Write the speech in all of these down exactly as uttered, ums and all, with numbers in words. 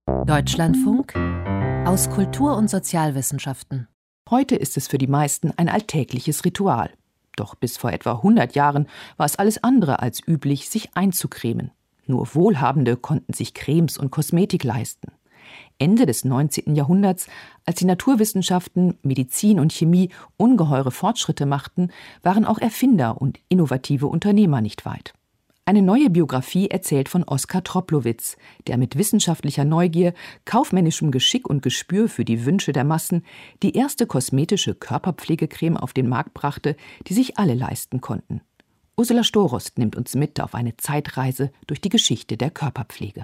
Deutschlandfunk aus Kultur- und Sozialwissenschaften. Heute ist es für die meisten ein alltägliches Ritual. Doch bis vor etwa hundert Jahren war es alles andere als üblich, sich einzucremen. Nur Wohlhabende konnten sich Cremes und Kosmetik leisten. Ende des neunzehnten Jahrhunderts, als die Naturwissenschaften, Medizin und Chemie ungeheure Fortschritte machten, waren auch Erfinder und innovative Unternehmer nicht weit. Eine neue Biografie erzählt von Oskar Troplowitz, der mit wissenschaftlicher Neugier, kaufmännischem Geschick und Gespür für die Wünsche der Massen die erste kosmetische Körperpflegecreme auf den Markt brachte, die sich alle leisten konnten. Ursula Storost nimmt uns mit auf eine Zeitreise durch die Geschichte der Körperpflege.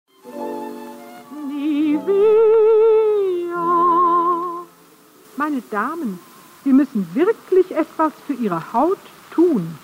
Nivea. Meine Damen, Sie müssen wirklich etwas für Ihre Haut tun.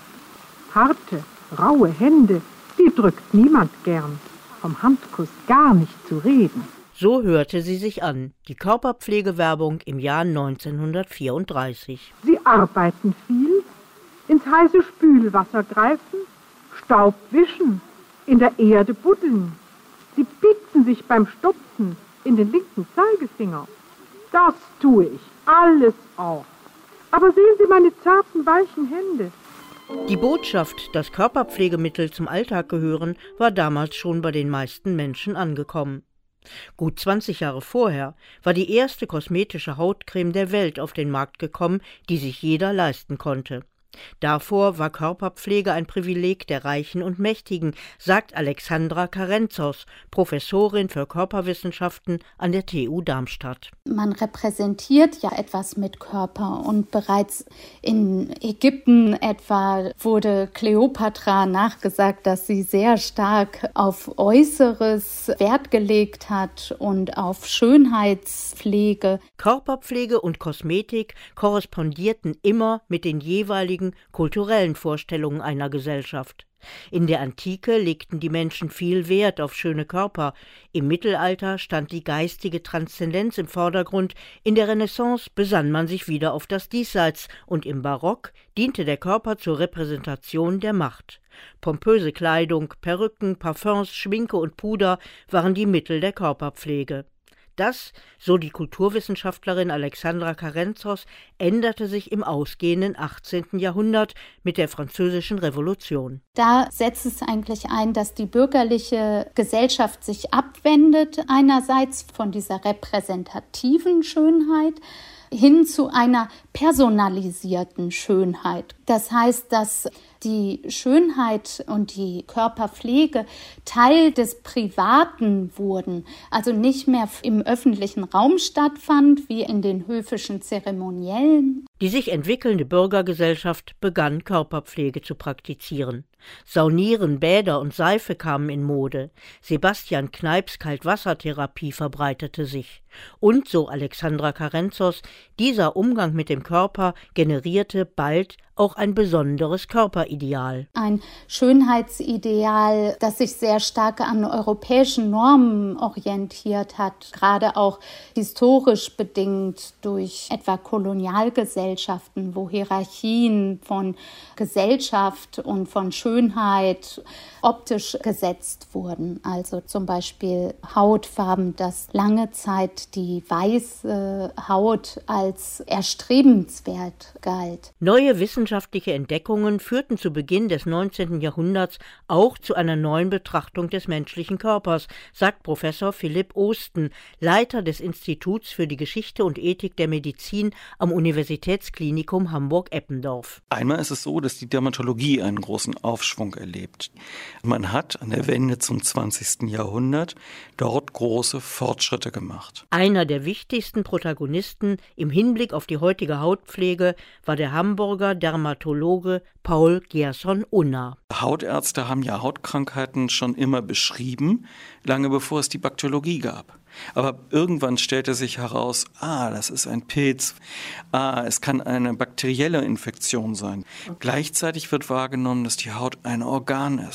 Harte, raue Hände, die drückt niemand gern. Vom Handkuss gar nicht zu reden. So hörte sie sich an, die Körperpflegewerbung im Jahr neunzehnhundertvierunddreißig. Sie arbeiten viel, ins heiße Spülwasser greifen, Staub wischen, in der Erde buddeln. Sie bitzen sich beim Stopfen in den linken Zeigefinger. Das tue ich, alles auch. Aber sehen Sie meine zarten, weichen Hände. Die Botschaft, dass Körperpflegemittel zum Alltag gehören, war damals schon bei den meisten Menschen angekommen. Gut zwanzig Jahre vorher war die erste kosmetische Hautcreme der Welt auf den Markt gekommen, die sich jeder leisten konnte. Davor war Körperpflege ein Privileg der Reichen und Mächtigen, sagt Alexandra Karenzos, Professorin für Körperwissenschaften an der T U Darmstadt. Man repräsentiert ja etwas mit Körper und bereits in Ägypten etwa wurde Kleopatra nachgesagt, dass sie sehr stark auf Äußeres Wert gelegt hat und auf Schönheitspflege. Körperpflege und Kosmetik korrespondierten immer mit den jeweiligen kulturellen Vorstellungen einer Gesellschaft. In der Antike legten die Menschen viel Wert auf schöne Körper. Im Mittelalter stand die geistige Transzendenz im Vordergrund. In der Renaissance besann man sich wieder auf das Diesseits. Und im Barock diente der Körper zur Repräsentation der Macht. Pompöse Kleidung, Perücken, Parfums, Schminke und Puder waren die Mittel der Körperpflege. Das, so die Kulturwissenschaftlerin Alexandra Karenzos, änderte sich im ausgehenden achtzehnten Jahrhundert mit der Französischen Revolution. Da setzt es eigentlich ein, dass die bürgerliche Gesellschaft sich abwendet, einerseits von dieser repräsentativen Schönheit hin zu einer personalisierten Schönheit. Das heißt, dass die Schönheit und die Körperpflege Teil des Privaten wurden, also nicht mehr im öffentlichen Raum stattfand, wie in den höfischen Zeremoniellen. Die sich entwickelnde Bürgergesellschaft begann Körperpflege zu praktizieren. Saunieren, Bäder und Seife kamen in Mode. Sebastian Kneips Kaltwassertherapie verbreitete sich. Und, so Alexandra Karenzos, dieser Umgang mit dem Körper generierte bald auch ein besonderes Körperideal. Ein Schönheitsideal, das sich sehr stark an europäischen Normen orientiert hat, gerade auch historisch bedingt durch etwa Kolonialgesellschaften, wo Hierarchien von Gesellschaft und von Schönheit optisch gesetzt wurden. Also zum Beispiel Hautfarben, dass lange Zeit die weiße Haut als erstrebenswert galt. Neue wissenschaftliche Entdeckungen führten zu Beginn des neunzehnten Jahrhunderts auch zu einer neuen Betrachtung des menschlichen Körpers, sagt Professor Philipp Osten, Leiter des Instituts für die Geschichte und Ethik der Medizin am Universitätsklinikum Hamburg-Eppendorf. Einmal ist es so, dass die Dermatologie einen großen Aufschwung erlebt. Man hat an der Wende zum zwanzigsten Jahrhundert dort große Fortschritte gemacht. Einer der wichtigsten Protagonisten im Hinblick auf die heutige Hautpflege war der Hamburger Dermatologe Paul Gerson-Unna. Hautärzte haben ja Hautkrankheiten schon immer beschrieben, lange bevor es die Bakteriologie gab. Aber irgendwann stellte sich heraus, ah, das ist ein Pilz, ah, es kann eine bakterielle Infektion sein. Okay. Gleichzeitig wird wahrgenommen, dass die Haut ein Organ ist.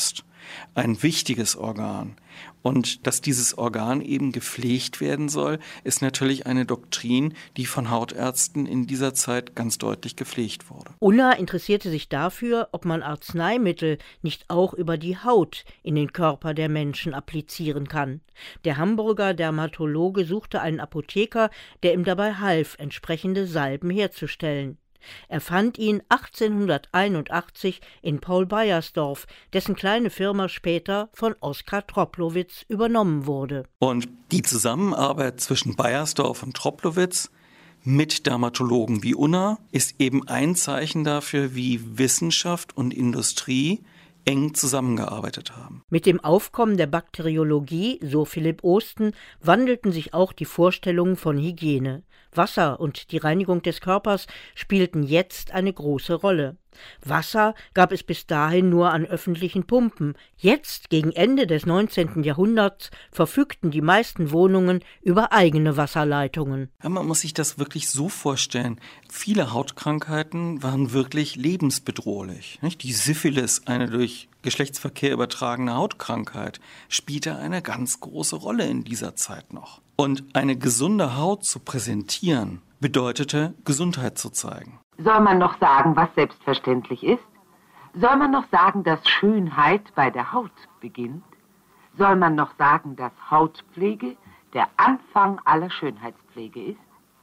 ein wichtiges Organ. Und dass dieses Organ eben gepflegt werden soll, ist natürlich eine Doktrin, die von Hautärzten in dieser Zeit ganz deutlich gepflegt wurde. Unna interessierte sich dafür, ob man Arzneimittel nicht auch über die Haut in den Körper der Menschen applizieren kann. Der Hamburger Dermatologe suchte einen Apotheker, der ihm dabei half, entsprechende Salben herzustellen. Er fand ihn achtzehnhunderteinundachtzig in Paul Beiersdorf, dessen kleine Firma später von Oskar Troplowitz übernommen wurde. Und die Zusammenarbeit zwischen Beiersdorf und Troplowitz mit Dermatologen wie Unna ist eben ein Zeichen dafür, wie Wissenschaft und Industrie eng zusammengearbeitet haben. Mit dem Aufkommen der Bakteriologie, so Philipp Osten, wandelten sich auch die Vorstellungen von Hygiene. Wasser und die Reinigung des Körpers spielten jetzt eine große Rolle. Wasser gab es bis dahin nur an öffentlichen Pumpen. Jetzt, gegen Ende des neunzehnten Jahrhunderts, verfügten die meisten Wohnungen über eigene Wasserleitungen. Ja, man muss sich das wirklich so vorstellen. Viele Hautkrankheiten waren wirklich lebensbedrohlich. Nicht? Die Syphilis, eine durch Geschlechtsverkehr übertragene Hautkrankheit, spielte eine ganz große Rolle in dieser Zeit noch. Und eine gesunde Haut zu präsentieren, bedeutete, Gesundheit zu zeigen. Soll man noch sagen, was selbstverständlich ist? Soll man noch sagen, dass Schönheit bei der Haut beginnt? Soll man noch sagen, dass Hautpflege der Anfang aller Schönheitspflege ist?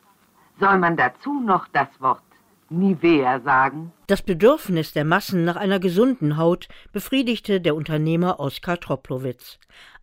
Soll man dazu noch das Wort Nivea sagen? Das Bedürfnis der Massen nach einer gesunden Haut befriedigte der Unternehmer Oskar Troplowitz.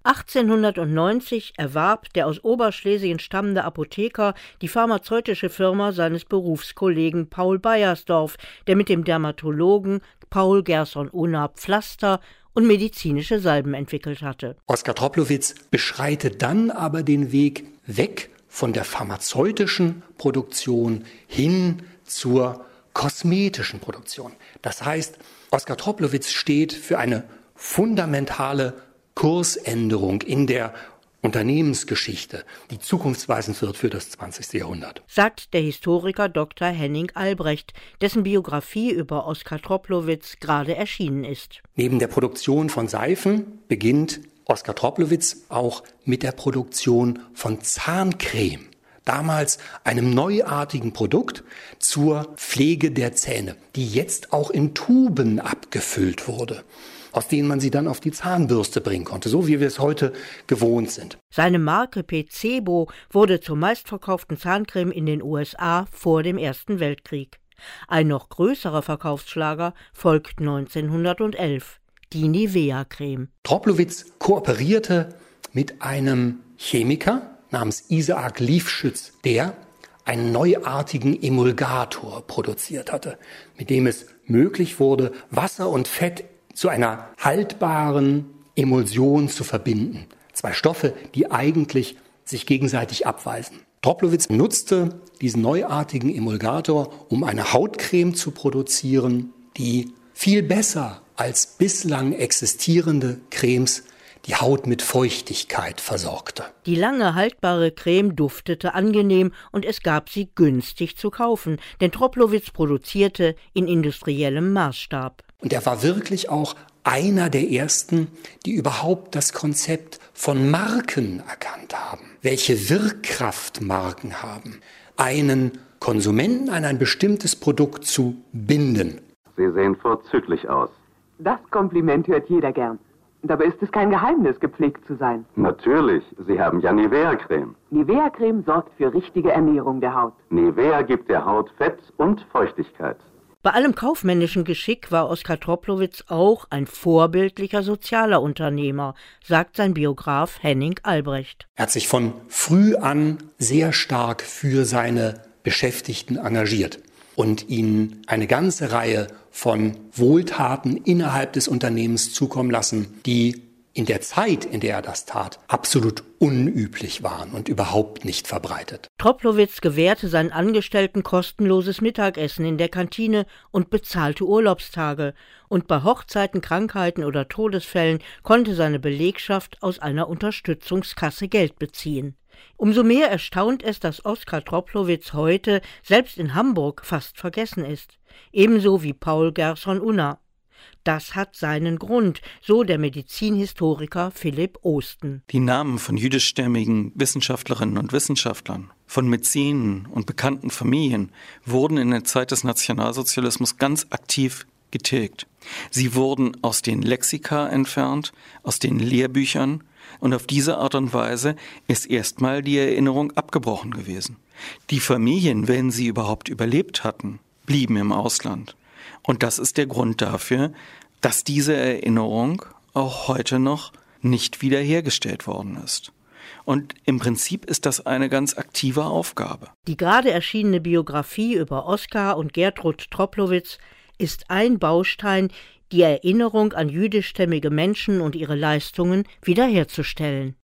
achtzehnhundertneunzig erwarb der aus Oberschlesien stammende Apotheker die pharmazeutische Firma seines Berufskollegen Paul Beiersdorf, der mit dem Dermatologen Paul Gerson Unna Pflaster und medizinische Salben entwickelt hatte. Oskar Troplowitz beschreitet dann aber den Weg weg von der pharmazeutischen Produktion hin zur kosmetischen Produktion. Das heißt, Oskar Troplowitz steht für eine fundamentale Kursänderung in der Unternehmensgeschichte, die zukunftsweisend wird für das zwanzigste Jahrhundert. Sagt der Historiker Doktor Henning Albrecht, dessen Biografie über Oskar Troplowitz gerade erschienen ist. Neben der Produktion von Seifen beginnt Oskar Troplowitz auch mit der Produktion von Zahncreme. Damals einem neuartigen Produkt zur Pflege der Zähne, die jetzt auch in Tuben abgefüllt wurde, aus denen man sie dann auf die Zahnbürste bringen konnte, so wie wir es heute gewohnt sind. Seine Marke Pecebo wurde zur meistverkauften Zahncreme in den U S A vor dem Ersten Weltkrieg. Ein noch größerer Verkaufsschlager folgt neunzehnhundertelf, die Nivea-Creme. Troplowitz kooperierte mit einem Chemiker namens Isaac Liefschütz, der einen neuartigen Emulgator produziert hatte, mit dem es möglich wurde, Wasser und Fett zu einer haltbaren Emulsion zu verbinden. Zwei Stoffe, die eigentlich sich gegenseitig abweisen. Troplowitz nutzte diesen neuartigen Emulgator, um eine Hautcreme zu produzieren, die viel besser als bislang existierende Cremes die Haut mit Feuchtigkeit versorgte. Die lange haltbare Creme duftete angenehm und es gab sie günstig zu kaufen, denn Troplowitz produzierte in industriellem Maßstab. Und er war wirklich auch einer der ersten, die überhaupt das Konzept von Marken erkannt haben. Welche Wirkkraft Marken haben, einen Konsumenten an ein bestimmtes Produkt zu binden. Sie sehen vorzüglich aus. Das Kompliment hört jeder gern. Dabei ist es kein Geheimnis, gepflegt zu sein. Natürlich, Sie haben ja Nivea-Creme. Nivea-Creme sorgt für richtige Ernährung der Haut. Nivea gibt der Haut Fett und Feuchtigkeit. Bei allem kaufmännischen Geschick war Oskar Troplowitz auch ein vorbildlicher sozialer Unternehmer, sagt sein Biograf Henning Albrecht. Er hat sich von früh an sehr stark für seine Beschäftigten engagiert und ihnen eine ganze Reihe von Wohltaten innerhalb des Unternehmens zukommen lassen, die in der Zeit, in der er das tat, absolut unüblich waren und überhaupt nicht verbreitet. Troplowitz gewährte seinen Angestellten kostenloses Mittagessen in der Kantine und bezahlte Urlaubstage. Und bei Hochzeiten, Krankheiten oder Todesfällen konnte seine Belegschaft aus einer Unterstützungskasse Geld beziehen. Umso mehr erstaunt es, dass Oskar Troplowitz heute, selbst in Hamburg, fast vergessen ist. Ebenso wie Paul Gerson Unna. Das hat seinen Grund, so der Medizinhistoriker Philipp Osten. Die Namen von jüdischstämmigen Wissenschaftlerinnen und Wissenschaftlern, von Mäzenen und bekannten Familien wurden in der Zeit des Nationalsozialismus ganz aktiv getilgt. Sie wurden aus den Lexika entfernt, aus den Lehrbüchern, und auf diese Art und Weise ist erstmal die Erinnerung abgebrochen gewesen. Die Familien, wenn sie überhaupt überlebt hatten, blieben im Ausland. Und das ist der Grund dafür, dass diese Erinnerung auch heute noch nicht wiederhergestellt worden ist. Und im Prinzip ist das eine ganz aktive Aufgabe. Die gerade erschienene Biografie über Oskar und Gertrud Troplowitz ist ein Baustein, die Erinnerung an jüdischstämmige Menschen und ihre Leistungen wiederherzustellen.